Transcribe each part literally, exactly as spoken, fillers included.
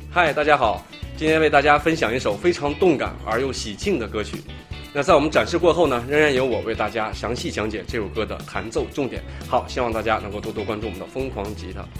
嗨，大家好，今天为大家分享一首非常动感而又喜庆的歌曲。那在我们展示过后呢，仍然由我为大家详细讲解这首歌的弹奏重点。好，希望大家能够多多关注我们的疯狂吉他。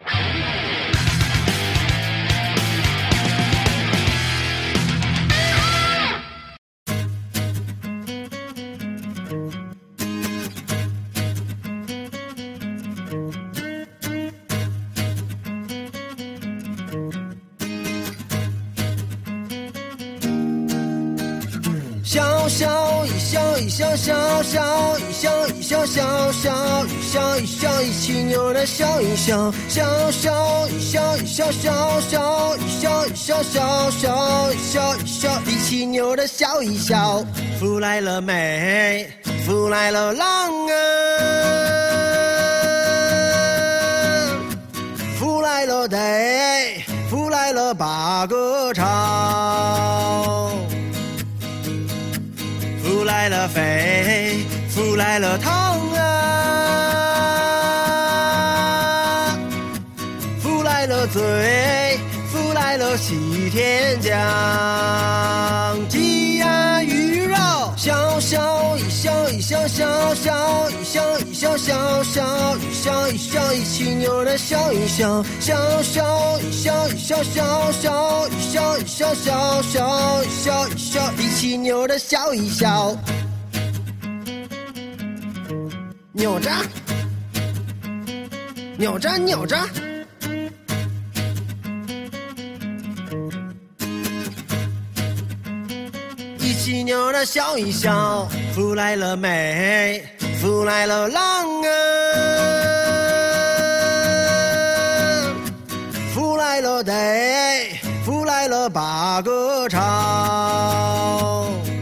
小小一小一小小小一小一小小小一小一小一起牛的小一小小小一小一小小小一小一小小小一小一小一起牛的小一小，福来了美，福来了浪啊，福来了得，福来了八个朝。福来了飞，福来了汤啊，福来了醉，福来了西天将，鸡鸭鱼肉，小小一小一小小小一小一小小小一小一小一起牛的小一小小小一小一小小小一小一小小小一小一小一起牛的小一小，扭着扭着扭着，一起扭的小一小，福来了美，福来了浪啊，福来了得，福来了八个朝，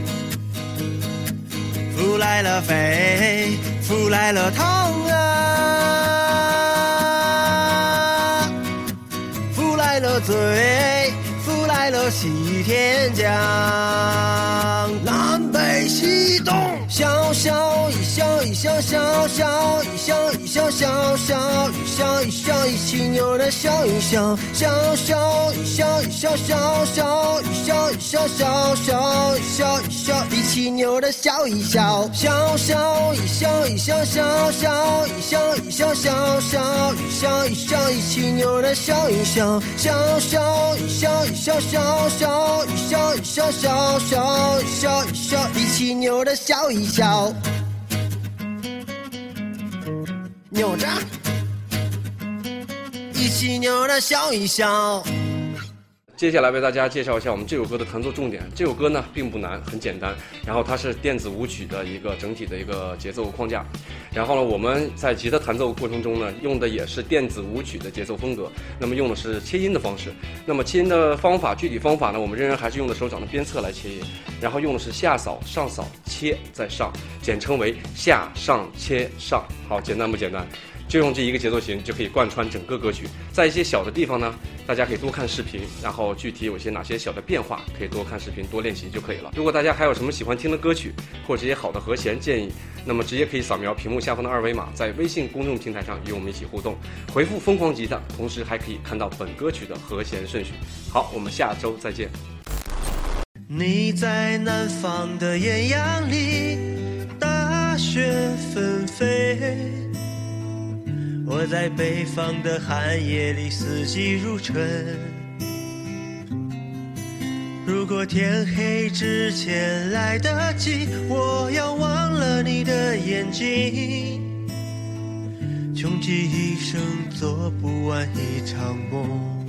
福来了飞，福来了汤啊，福来了醉，福来了西天将，南北西东，小小一小一小小小一小一小小小一小一小一起牛的小一小小小一小一小小小一小一小小小一小一小一起牛的小一小小小一小一小小小一小一小小小一小一小一起牛的小一小小小一小一小小小一小一小小小一小一小一起牛的小一小，扭着一起扭的小一小。 接下来为大家介绍一下我们这首歌的弹奏重点。这首歌呢并不难，很简单，然后它是电子舞曲的一个整体的一个节奏框架。然后呢，我们在吉他弹奏过程中呢，用的也是电子舞曲的节奏风格。那么用的是切音的方式。那么切音的方法，具体方法呢，我们仍然还是用的手掌的鞭策来切音，然后用的是下扫、上扫、切再上，简称为下上切上。好，简单不简单？就用这一个节奏型就可以贯穿整个歌曲。在一些小的地方呢，大家可以多看视频，然后具体有些哪些小的变化，可以多看视频多练习就可以了。如果大家还有什么喜欢听的歌曲或者一些好的和弦建议，那么直接可以扫描屏幕下方的二维码，在微信公众平台上与我们一起互动，回复疯狂吉他，同时还可以看到本歌曲的和弦顺序。好，我们下周再见。 你在南方的艳阳里，大雪纷飞，我在北方的寒夜里，四季如春。如果天黑之前来得及，我要忘了你的眼睛，穷极一生做不完一场梦。